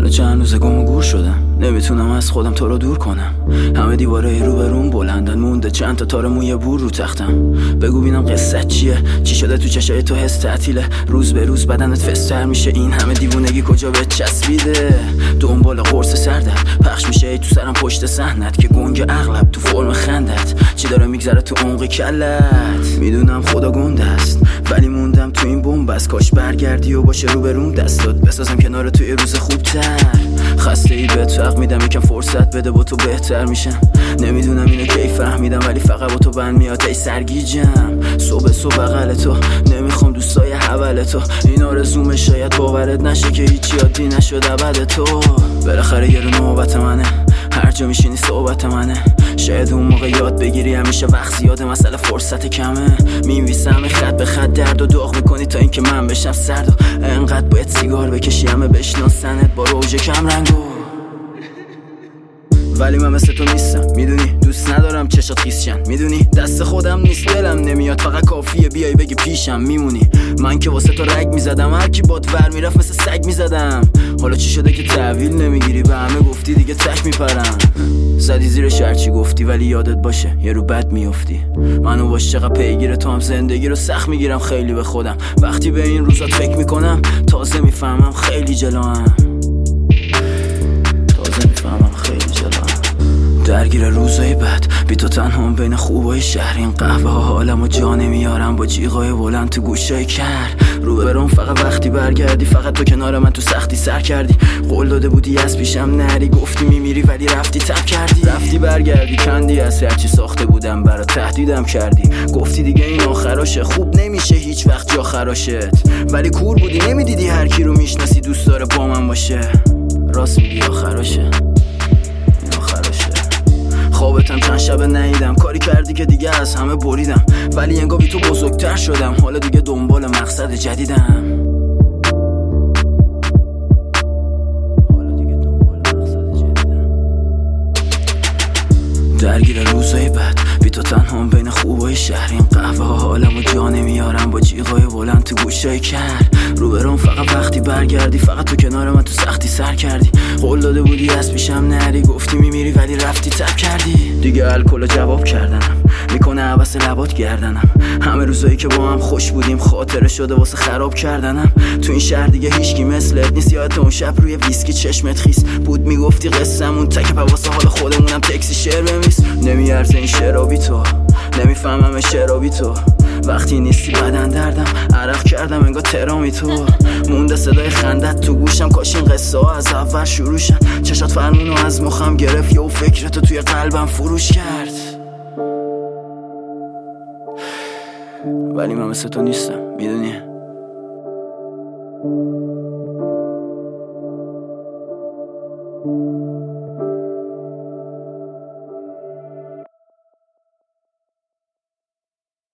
الان چند روز گم و گور شدم، نمیتونم از خودم تو رو دور کنم. همه دیوارای رو به روم بلندن، مونده چند تا تار موی بور رو تختم. بگو بینم قصت چیه، چی شده تو چشای تو حس تعطیله؟ روز به روز بدنت فستر میشه، این همه دیوونگی کجا به چسبیده؟ دنبال قرص سردت پخش میشه ای تو سرم پشت صحنت، که گنگ اغلب تو فرم خندت. چی داره میگذره تو عمق کلت؟ میدونم خدا گنده است ولی موندم تو این بنبست. کاش برگردی و باشه رو به روم دستات بسازم کنار توی روز خوبتر. خسته ای بهت فرق میدم، یکم فرصت بده با تو بهتر میشم. نمیدونم اینو کی فهمیدم ولی فقط با تو بند میاد ای سرگیجم. صبح بغل تو نمیخوام دوستای حول تو، این آرزومه شاید باورت نشه که هیچی عادی نشد ابد تو. بالاخره یه رو نوبت منه، هر جا میشینی صحبت منه. شاید اون موقع یاد بگیری همیشه وقت زیاده، مسئله فرصت کمه. می‌نویسم خط به خط درد و داغ میکنی تا اینکه من بشم سرد و انقدر باید سیگار بکشی همه بشناسنت با روج کم رنگو. ولی من مثل تو نیستم میدونی، دوست ندارم چشات خیسشن میدونی، دست خودم نیست دلم نمیاد، فقط کافیه بیای بگی پیشم میمونی. من که واسه تو رگ میزدم، هر کی باد ور میرفت مثل سگ میزدم. حالا چی شده که تحویل نمیگیری؟ به همه گفتی دیگه تک میپرم. زدی زیرش هرچی گفتی ولی یادت باشه یه رو بد میافتی. منو باش چقدر پیگیر تو هم، زندگی رو سخت میگیرم خیلی به خودم. وقتی به این روزات فکر میکنم تازه میفهمم خیلی جلوام، تازه میفهمم خیلی جلوام. درگیر روزای بد بی تو تنهام بین خوبای شهر، این قهوه ها حالمو جا نمیارم با جیغای بلند تو گوشای کر. رو برام فقط وقتی برگردی، فقط تو کنار من تو سختی سر کردی. قول داده بودی از پیشم نری، گفتی میمیری ولی رفتی تب کردی. رفتی برگردی کندی از هرچی ساخته بودم برات تهدیدم کردی. گفتی دیگه این آخراشه، خوب نمیشه هیچ وقت جا خراشت. ولی کور بودی نمیدیدی هر کی رو میشناسی دوست داره با من باشه. راست میگی آخراشه، خوابتم چند شب نیدم، کاری کردی که دیگه از همه بریدم. ولی انگار بی تو بزرگتر شدم، حالا دیگه دنبال مقصد جدیدم. درگیر روزای بد بی تو تنهام بین خوبای شهر، این قهوه ها حالمو جا نمیارم با جیغای بلند تو گوشای کر. رو برام فقط وقتی برگردی، فقط تو کنار من تو سختی سر کردی. قول داده بودی از پیشم نری، گفتی میمیری ولی رفتی تب کردی. دیگه الکل جواب کردنم میکنه عباس لبات گردنم. همه روزایی که با هم خوش بودیم خاطره شده واسه خراب کردنم. تو این شهر دیگه هیچکی مثلت نیست، یادت اون شب روی ویسکی چشمت خیس بود میگفتی قصه‌مون تک واسه حال خودمونم تکسی شعر بنویس. نمیارزه این شرابی تو، نمیفهمم شرابی تو. وقتی نیستی بدن دردم عرق کردم انگار ترامی تو. مونده صدای خندت تو گوشم، کاش این قصه ها از اول شروع شد. چشات فرمونو از مخم گرفت یا فکرتو توی قلبم فروش کرد. ولی من مثل تو نیستم میدونی.